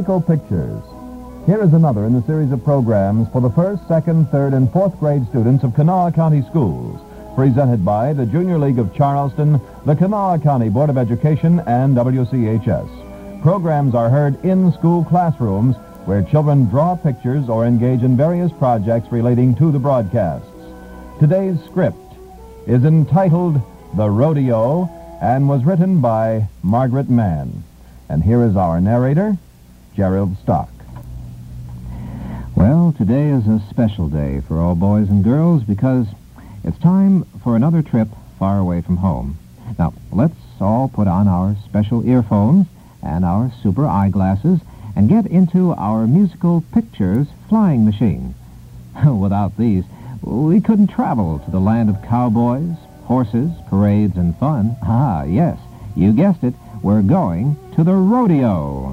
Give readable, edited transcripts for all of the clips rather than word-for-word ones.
Musical Pictures. Here is another in the series of programs for the first, second, third, and fourth grade students of Kanawha County Schools, presented by the Junior League of Charleston, the Kanawha County Board of Education, and WCHS. Programs are heard in school classrooms where children draw pictures or engage in various projects relating to the broadcasts. Today's script is entitled The Rodeo and was written by Margaret Mann. And here is our narrator, Gerald Stock. Well, today is a special day for all boys and girls because it's time for another trip far away from home. Now, let's all put on our special earphones and our super eyeglasses and get into our musical pictures flying machine. Without these, we couldn't travel to the land of cowboys, horses, parades, and fun. Ah, yes, you guessed it. We're going to the rodeo.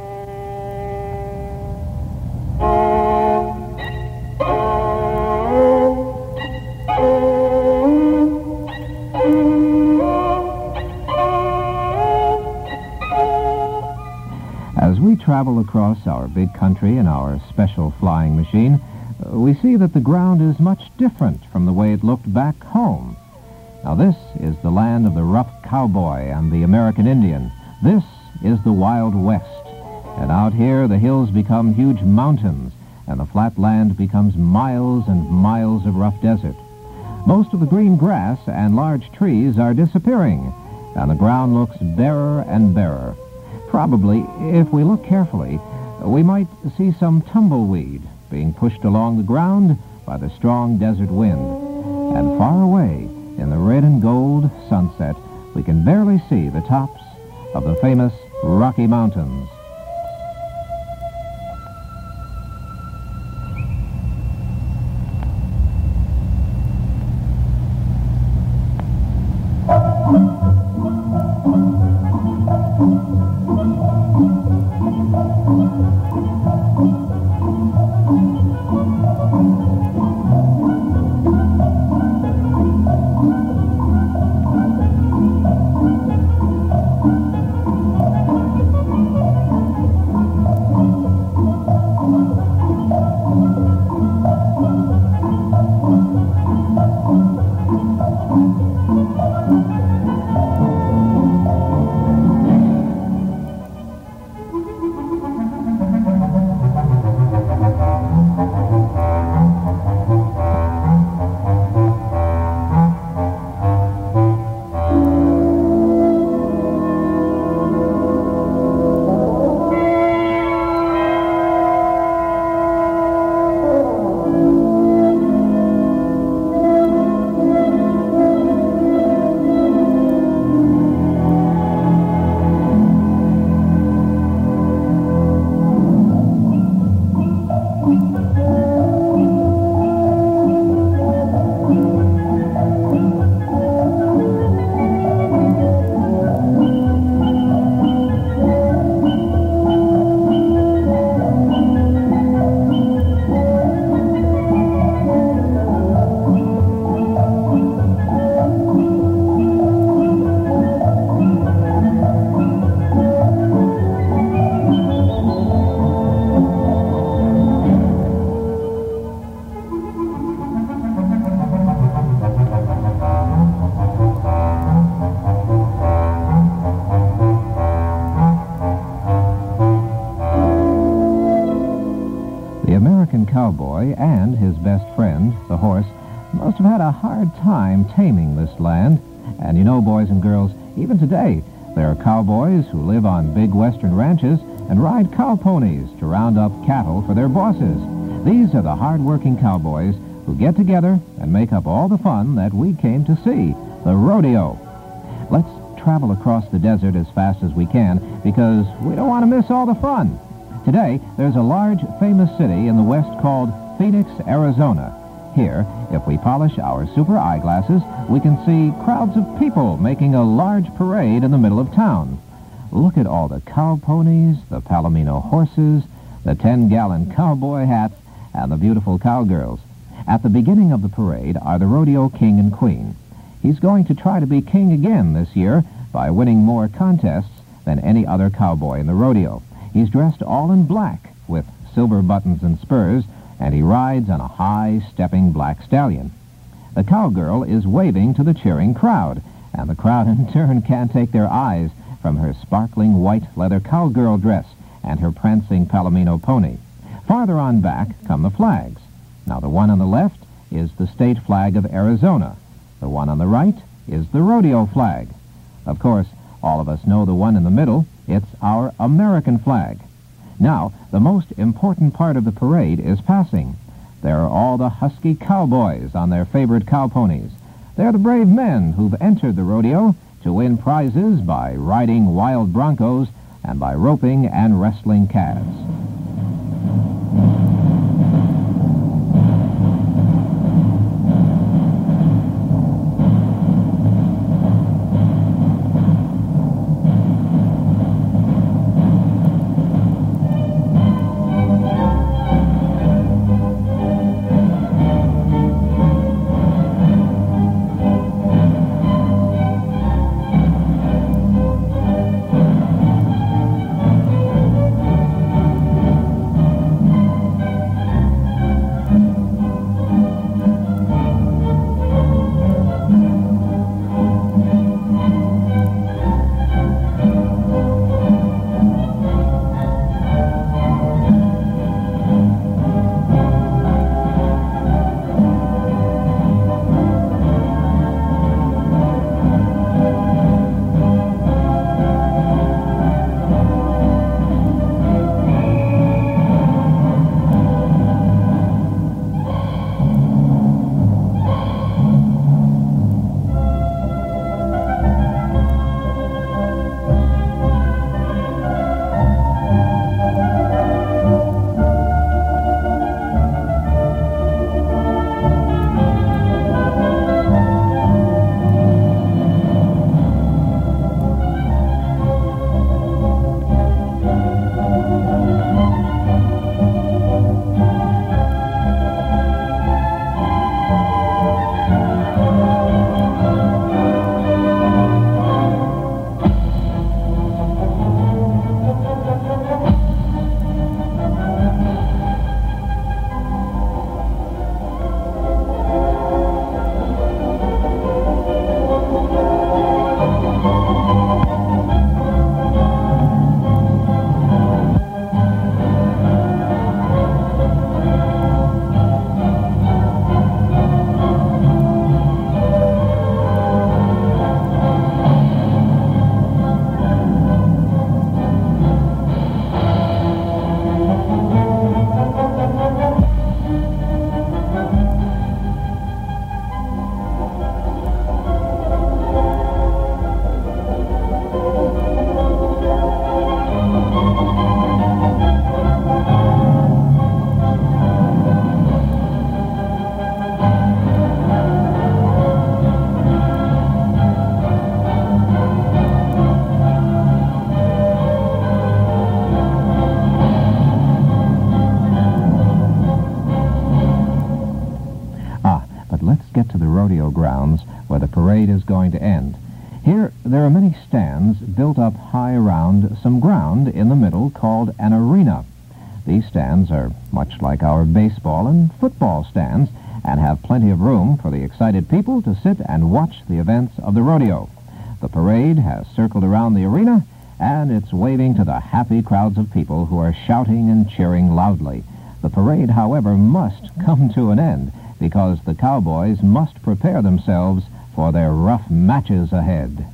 As we travel across our big country in our special flying machine, we see that the ground is much different from the way it looked back home. Now, this is the land of the rough cowboy and the American Indian. This is the Wild West. And out here, the hills become huge mountains, and the flat land becomes miles and miles of rough desert. Most of the green grass and large trees are disappearing, and the ground looks barer and barer. Probably, if we look carefully, we might see some tumbleweed being pushed along the ground by the strong desert wind. And far away, in the red and gold sunset, we can barely see the tops of the famous Rocky Mountains. Cowboy and his best friend, the horse, must have had a hard time taming this land. And you know, boys and girls, even today, there are cowboys who live on big western ranches and ride cow ponies to round up cattle for their bosses. These are the hard-working cowboys who get together and make up all the fun that we came to see, the rodeo. Let's travel across the desert as fast as we can because we don't want to miss all the fun. Today, there's a large, famous city in the West called Phoenix, Arizona. Here, if we polish our super eyeglasses, we can see crowds of people making a large parade in the middle of town. Look at all the cow ponies, the Palomino horses, the 10-gallon cowboy hats, and the beautiful cowgirls. At the beginning of the parade are the rodeo king and queen. He's going to try to be king again this year by winning more contests than any other cowboy in the rodeo. He's dressed all in black with silver buttons and spurs, and he rides on a high-stepping black stallion. The cowgirl is waving to the cheering crowd, and the crowd in turn can't take their eyes from her sparkling white leather cowgirl dress and her prancing palomino pony. Farther on back come the flags. Now, the one on the left is the state flag of Arizona. The one on the right is the rodeo flag. Of course, all of us know the one in the middle. It's our American flag. Now, the most important part of the parade is passing. There are all the husky cowboys on their favorite cow ponies. They're the brave men who've entered the rodeo to win prizes by riding wild broncos and by roping and wrestling calves. rodeo grounds where the parade is going to end. Here, there are many stands built up high around some ground in the middle called an arena. These stands are much like our baseball and football stands and have plenty of room for the excited people to sit and watch the events of the rodeo. The parade has circled around the arena, and it's waving to the happy crowds of people who are shouting and cheering loudly. The parade, however, must come to an end because the cowboys must prepare themselves for their rough matches ahead.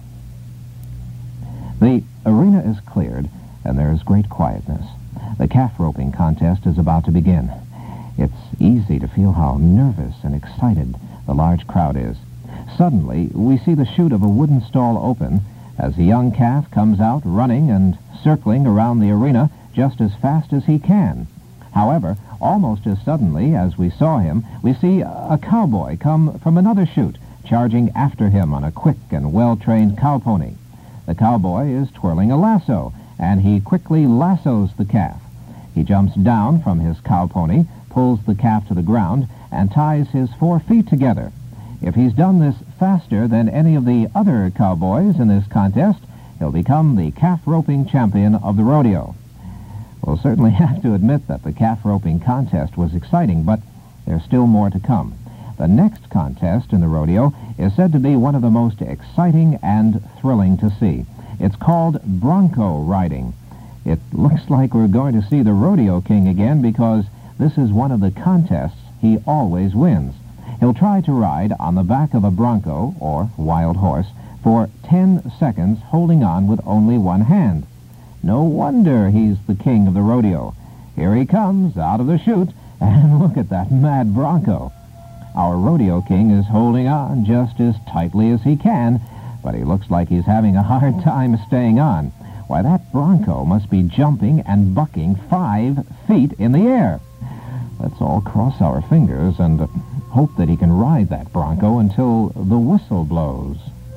The arena is cleared, and there is great quietness. The calf roping contest is about to begin. It's easy to feel how nervous and excited the large crowd is. Suddenly, we see the chute of a wooden stall open as a young calf comes out running and circling around the arena just as fast as he can. However, almost as suddenly as we saw him, we see a cowboy come from another chute, charging after him on a quick and well-trained cow pony. The cowboy is twirling a lasso, and he quickly lassos the calf. He jumps down from his cow pony, pulls the calf to the ground, and ties his 4 feet together. If he's done this faster than any of the other cowboys in this contest, he'll become the calf roping champion of the rodeo. We'll certainly have to admit that the calf roping contest was exciting, but there's still more to come. The next contest in the rodeo is said to be one of the most exciting and thrilling to see. It's called bronco riding. It looks like we're going to see the Rodeo King again because this is one of the contests he always wins. He'll try to ride on the back of a bronco, or wild horse, for 10 seconds holding on with only one hand. No wonder he's the king of the rodeo. Here he comes out of the chute, and look at that mad bronco. Our Rodeo King is holding on just as tightly as he can, but he looks like he's having a hard time staying on. Why, that bronco must be jumping and bucking 5 feet in the air. Let's all cross our fingers and hope that he can ride that bronco until the whistle blows.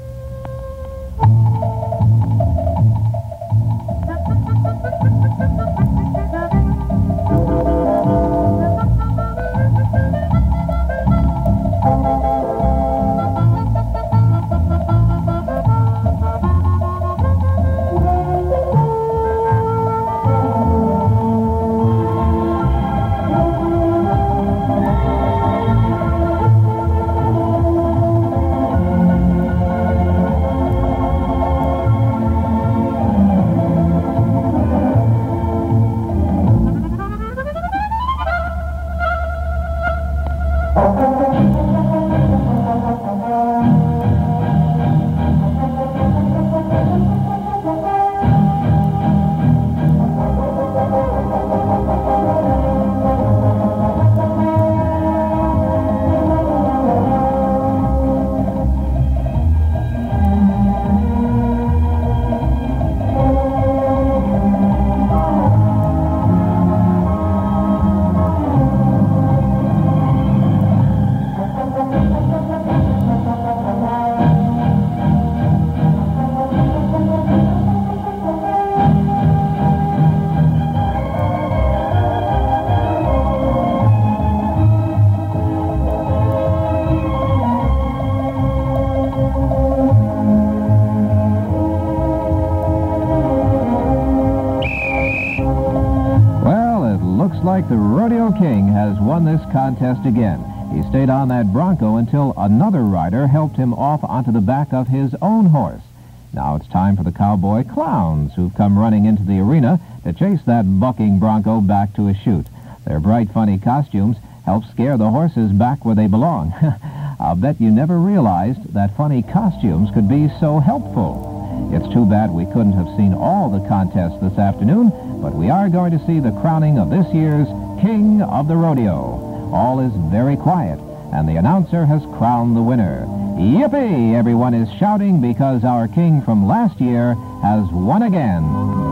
Like the Rodeo King has won this contest again. He stayed on that bronco until another rider helped him off onto the back of his own horse. Now it's time for the cowboy clowns who've come running into the arena to chase that bucking bronco back to a chute. Their bright, funny costumes help scare the horses back where they belong. I'll bet you never realized that funny costumes could be so helpful. It's too bad we couldn't have seen all the contests this afternoon, but we are going to see the crowning of this year's King of the Rodeo. All is very quiet, and the announcer has crowned the winner. Yippee! Everyone is shouting because our king from last year has won again.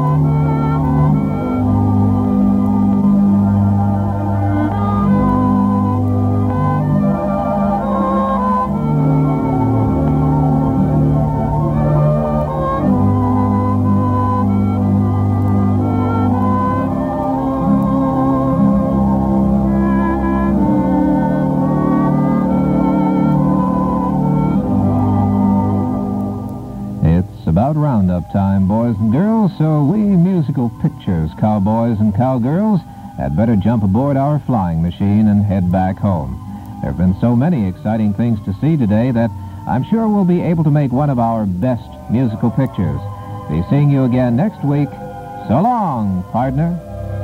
About roundup time, boys and girls, so we musical pictures cowboys and cowgirls had better jump aboard our flying machine and head back home. There have been so many exciting things to see today that I'm sure we'll be able to make one of our best musical pictures. Be seeing you again next week. So long, partner.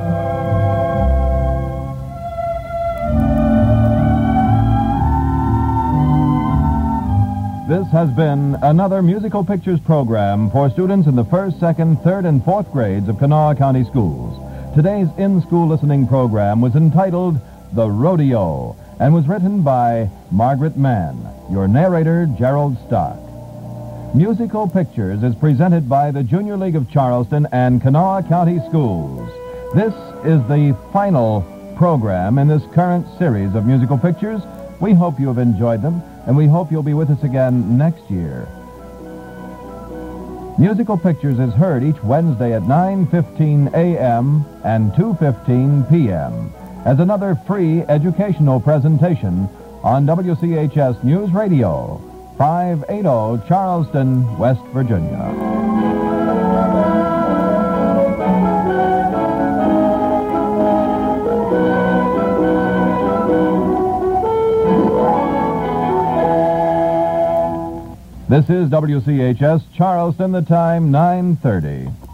This has been another Musical Pictures program for students in the 1st, 2nd, 3rd, and 4th grades of Kanawha County Schools. Today's in-school listening program was entitled The Rodeo and was written by Margaret Mann. Your narrator, Gerald Stock. Musical Pictures is presented by the Junior League of Charleston and Kanawha County Schools. This is the final program in this current series of musical pictures. We hope you have enjoyed them, and we hope you'll be with us again next year. Musical Pictures is heard each Wednesday at 9:15 a.m. and 2:15 p.m. as another free educational presentation on WCHS News Radio, 580 Charleston, West Virginia. This is WCHS Charleston, the time 9:30.